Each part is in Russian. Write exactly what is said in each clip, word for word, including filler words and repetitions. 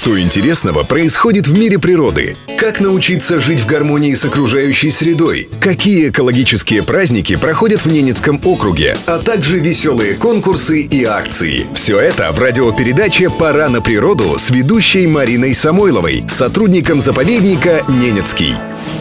Что интересного происходит в мире природы? Как научиться жить в гармонии с окружающей средой? Какие экологические праздники проходят в Ненецком округе? А также веселые конкурсы и акции. Все это в радиопередаче «Пора на природу» с ведущей Мариной Самойловой, сотрудником заповедника «Ненецкий».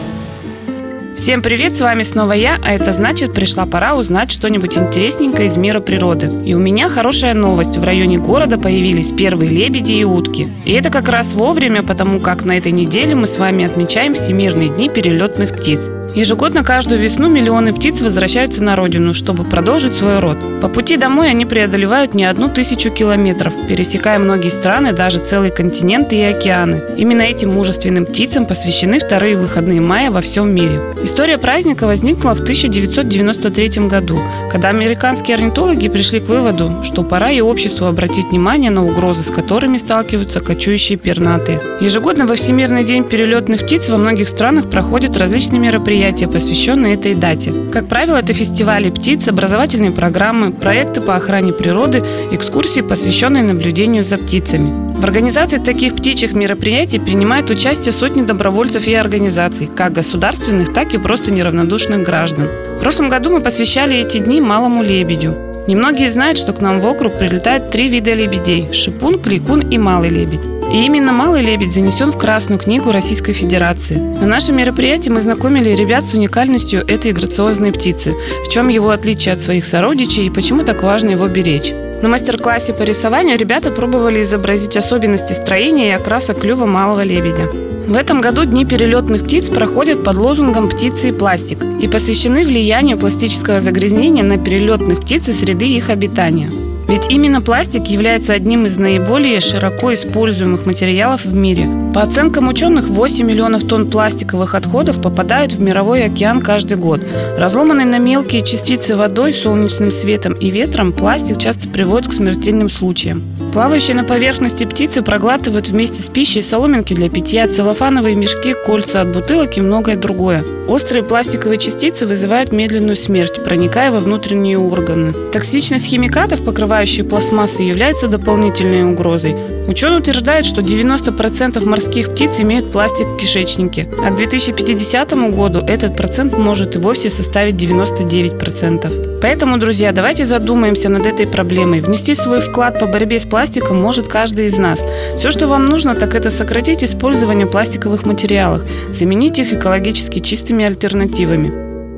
Всем привет, с вами снова я, а это значит, пришла пора узнать что-нибудь интересненькое из мира природы. И у меня хорошая новость, в районе города появились первые лебеди и утки. И это как раз вовремя, потому как на этой неделе мы с вами отмечаем Всемирные дни перелетных птиц. Ежегодно каждую весну миллионы птиц возвращаются на родину, чтобы продолжить свой род. По пути домой они преодолевают не одну тысячу километров, пересекая многие страны, даже целые континенты и океаны. Именно этим мужественным птицам посвящены вторые выходные мая во всем мире. История праздника возникла в тысяча девятьсот девяносто третьем году, когда американские орнитологи пришли к выводу, что пора и обществу обратить внимание на угрозы, с которыми сталкиваются кочующие пернатые. Ежегодно во Всемирный день перелетных птиц во многих странах проходят различные мероприятия, посвященные этой дате. Как правило, это фестивали птиц, образовательные программы, проекты по охране природы, экскурсии, посвященные наблюдению за птицами. В организации таких птичьих мероприятий принимают участие сотни добровольцев и организаций, как государственных, так и просто неравнодушных граждан. В прошлом году мы посвящали эти дни малому лебедю. Немногие знают, что к нам в округ прилетают три вида лебедей – шипун, кликун и малый лебедь. И именно малый лебедь занесен в Красную книгу Российской Федерации. На нашем мероприятии мы знакомили ребят с уникальностью этой грациозной птицы, в чем его отличие от своих сородичей и почему так важно его беречь. На мастер-классе по рисованию ребята пробовали изобразить особенности строения и окраса клюва малого лебедя. В этом году Дни перелетных птиц проходят под лозунгом «Птицы и пластик» и посвящены влиянию пластического загрязнения на перелетных птиц и среды их обитания. Ведь именно пластик является одним из наиболее широко используемых материалов в мире. По оценкам ученых, восемь миллионов тонн пластиковых отходов попадают в мировой океан каждый год. Разломанный на мелкие частицы водой, солнечным светом и ветром, пластик часто приводит к смертельным случаям. Плавающие на поверхности птицы проглатывают вместе с пищей соломинки для питья, целлофановые мешки, кольца от бутылок и многое другое. Острые пластиковые частицы вызывают медленную смерть, проникая во внутренние органы. Токсичность химикатов, покрывающих пластмассы, является дополнительной угрозой. Ученые утверждают, что девяносто процентов морских птиц имеют пластик в кишечнике, а к две тысячи пятидесятому году этот процент может и вовсе составить девяносто девять процентов. Поэтому, друзья, давайте задумаемся над этой проблемой. Внести свой вклад по борьбе с пластиком может каждый из нас. Все, что вам нужно, так это сократить использование пластиковых материалов, заменить их экологически чистыми альтернативами.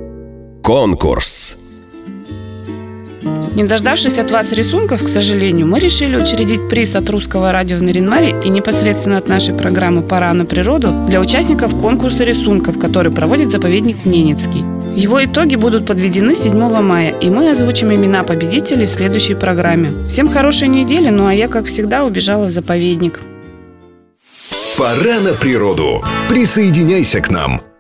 Конкурс. Не дождавшись от вас рисунков, к сожалению, мы решили учредить приз от Русского радио в Наринмаре и непосредственно от нашей программы «Пора на природу» для участников конкурса рисунков, который проводит заповедник Ненецкий. Его итоги будут подведены седьмого мая, и мы озвучим имена победителей в следующей программе. Всем хорошей недели, ну а я, как всегда, убежала в заповедник. Пора на природу. Присоединяйся к нам.